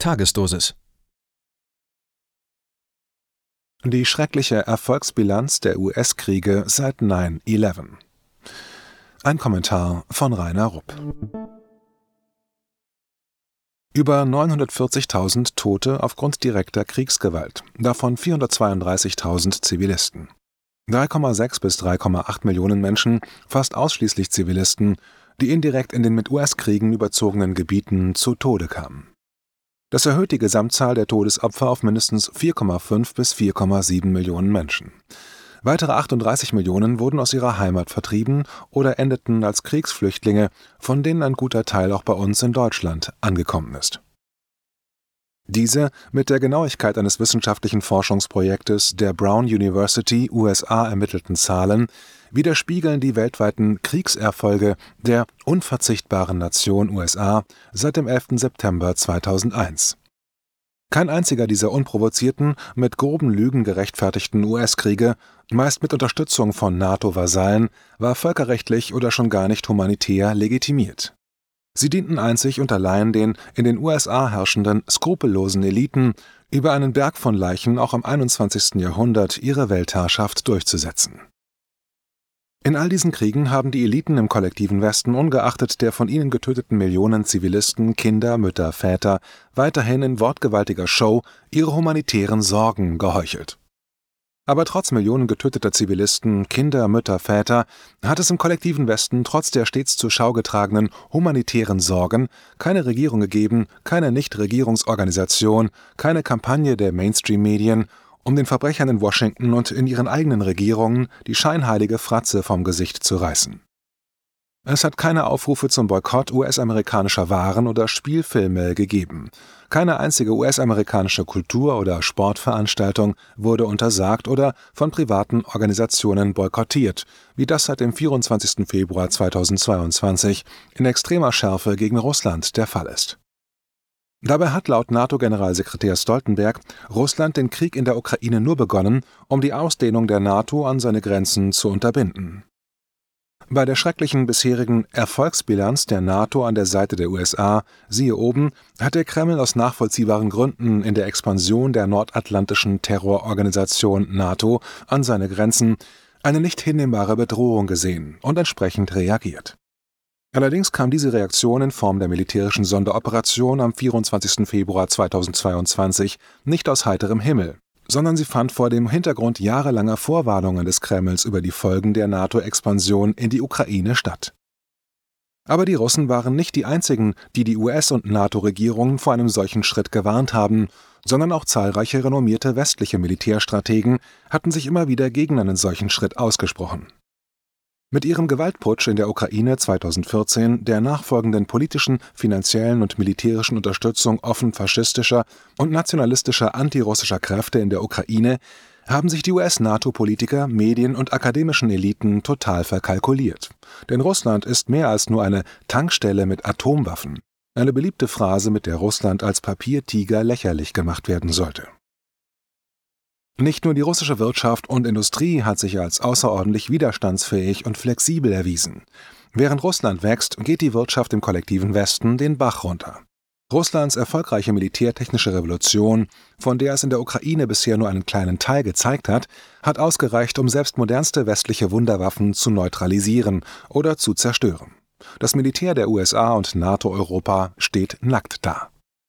Tagesdosis. Die schreckliche Erfolgsbilanz der US-Kriege seit 9/11. Ein Kommentar von Rainer Rupp. Über 940.000 Tote aufgrund direkter Kriegsgewalt, davon 432.000 Zivilisten. 3,6 bis 3,8 Millionen Menschen, fast ausschließlich Zivilisten, die indirekt in den mit US-Kriegen überzogenen Gebieten zu Tode kamen. Das erhöht die Gesamtzahl der Todesopfer auf mindestens 4,5 bis 4,7 Millionen Menschen. Weitere 38 Millionen wurden aus ihrer Heimat vertrieben oder endeten als Kriegsflüchtlinge, von denen ein guter Teil auch bei uns in Deutschland angekommen ist. Diese mit der Genauigkeit eines wissenschaftlichen Forschungsprojektes der Brown University USA ermittelten Zahlen widerspiegeln die weltweiten Kriegserfolge der unverzichtbaren Nation USA seit dem 11. September 2001. Kein einziger dieser unprovozierten, mit groben Lügen gerechtfertigten US-Kriege, meist mit Unterstützung von NATO-Vasallen, war völkerrechtlich oder schon gar nicht humanitär legitimiert. Sie dienten einzig und allein den in den USA herrschenden, skrupellosen Eliten, über einen Berg von Leichen auch im 21. Jahrhundert ihre Weltherrschaft durchzusetzen. In all diesen Kriegen haben die Eliten im kollektiven Westen ungeachtet der von ihnen getöteten Millionen Zivilisten, Kinder, Mütter, Väter weiterhin in wortgewaltiger Show ihre humanitären Sorgen geheuchelt. Aber trotz Millionen getöteter Zivilisten, Kinder, Mütter, Väter hat es im kollektiven Westen trotz der stets zur Schau getragenen humanitären Sorgen keine Regierung gegeben, keine Nichtregierungsorganisation, keine Kampagne der Mainstream-Medien, um den Verbrechern in Washington und in ihren eigenen Regierungen die scheinheilige Fratze vom Gesicht zu reißen. Es hat keine Aufrufe zum Boykott US-amerikanischer Waren oder Spielfilme gegeben. Keine einzige US-amerikanische Kultur- oder Sportveranstaltung wurde untersagt oder von privaten Organisationen boykottiert, wie das seit dem 24. Februar 2022 in extremer Schärfe gegen Russland der Fall ist. Dabei hat laut NATO-Generalsekretär Stoltenberg Russland den Krieg in der Ukraine nur begonnen, um die Ausdehnung der NATO an seine Grenzen zu unterbinden. Bei der schrecklichen bisherigen Erfolgsbilanz der NATO an der Seite der USA, siehe oben, hat der Kreml aus nachvollziehbaren Gründen in der Expansion der nordatlantischen Terrororganisation NATO an seine Grenzen eine nicht hinnehmbare Bedrohung gesehen und entsprechend reagiert. Allerdings kam diese Reaktion in Form der militärischen Sonderoperation am 24. Februar 2022 nicht aus heiterem Himmel, sondern sie fand vor dem Hintergrund jahrelanger Vorwarnungen des Kremls über die Folgen der NATO-Expansion in die Ukraine statt. Aber die Russen waren nicht die einzigen, die die US- und NATO-Regierungen vor einem solchen Schritt gewarnt haben, sondern auch zahlreiche renommierte westliche Militärstrategen hatten sich immer wieder gegen einen solchen Schritt ausgesprochen. Mit ihrem Gewaltputsch in der Ukraine 2014, der nachfolgenden politischen, finanziellen und militärischen Unterstützung offen faschistischer und nationalistischer antirussischer Kräfte in der Ukraine haben sich die US-NATO-Politiker, Medien und akademischen Eliten total verkalkuliert. Denn Russland ist mehr als nur eine Tankstelle mit Atomwaffen, eine beliebte Phrase, mit der Russland als Papiertiger lächerlich gemacht werden sollte. Nicht nur die russische Wirtschaft und Industrie hat sich als außerordentlich widerstandsfähig und flexibel erwiesen. Während Russland wächst, geht die Wirtschaft im kollektiven Westen den Bach runter. Russlands erfolgreiche militärtechnische Revolution, von der es in der Ukraine bisher nur einen kleinen Teil gezeigt hat, hat ausgereicht, um selbst modernste westliche Wunderwaffen zu neutralisieren oder zu zerstören. Das Militär der USA und NATO-Europa steht nackt da.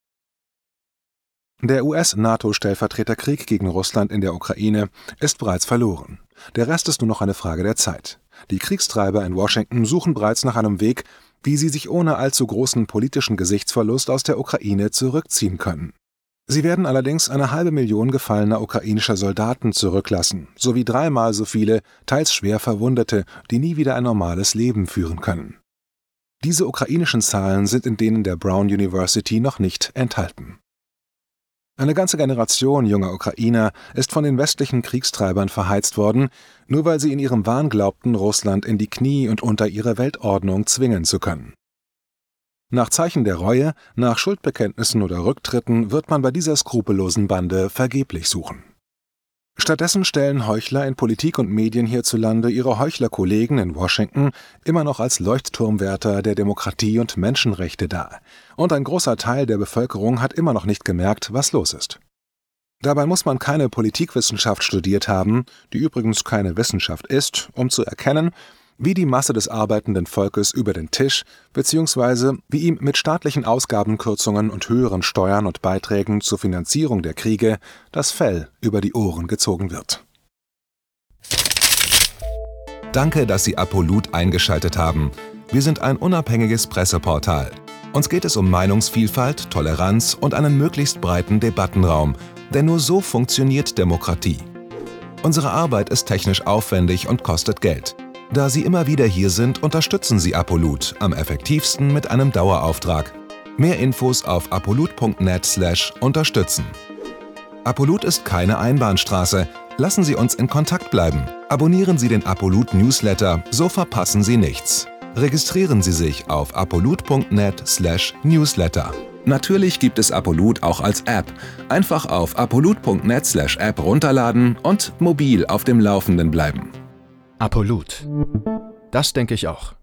Der US-NATO-Stellvertreterkrieg gegen Russland in der Ukraine ist bereits verloren. Der Rest ist nur noch eine Frage der Zeit. Die Kriegstreiber in Washington suchen bereits nach einem Weg, wie sie sich ohne allzu großen politischen Gesichtsverlust aus der Ukraine zurückziehen können. Sie werden allerdings 500.000 gefallener ukrainischer Soldaten zurücklassen, sowie 3-mal so viele, teils schwer Verwundete, die nie wieder ein normales Leben führen können. Diese ukrainischen Zahlen sind in denen der Brown University noch nicht enthalten. Eine ganze Generation junger Ukrainer ist von den westlichen Kriegstreibern verheizt worden, nur weil sie in ihrem Wahn glaubten, Russland in die Knie und unter ihre Weltordnung zwingen zu können. Nach Zeichen der Reue, nach Schuldbekenntnissen oder Rücktritten wird man bei dieser skrupellosen Bande vergeblich suchen. Stattdessen stellen Heuchler in Politik und Medien hierzulande ihre Heuchlerkollegen in Washington immer noch als Leuchtturmwärter der Demokratie und Menschenrechte dar. Und ein großer Teil der Bevölkerung hat immer noch nicht gemerkt, was los ist. Dabei muss man keine Politikwissenschaft studiert haben, die übrigens keine Wissenschaft ist, um zu erkennen, wie die Masse des arbeitenden Volkes über den Tisch bzw. wie ihm mit staatlichen Ausgabenkürzungen und höheren Steuern und Beiträgen zur Finanzierung der Kriege das Fell über die Ohren gezogen wird. Danke, dass Sie Apolut eingeschaltet haben. Wir sind ein unabhängiges Presseportal. Uns geht es um Meinungsvielfalt, Toleranz und einen möglichst breiten Debattenraum, denn nur so funktioniert Demokratie. Unsere Arbeit ist technisch aufwendig und kostet Geld. Da Sie immer wieder hier sind, unterstützen Sie Apolut am effektivsten mit einem Dauerauftrag. Mehr Infos auf apolut.net/unterstützen. Apolut ist keine Einbahnstraße. Lassen Sie uns in Kontakt bleiben. Abonnieren Sie den Apolut Newsletter, so verpassen Sie nichts. Registrieren Sie sich auf apolut.net/newsletter. Natürlich gibt es Apolut auch als App. Einfach auf apolut.net/app runterladen und mobil auf dem Laufenden bleiben. Apolut. Das denke ich auch.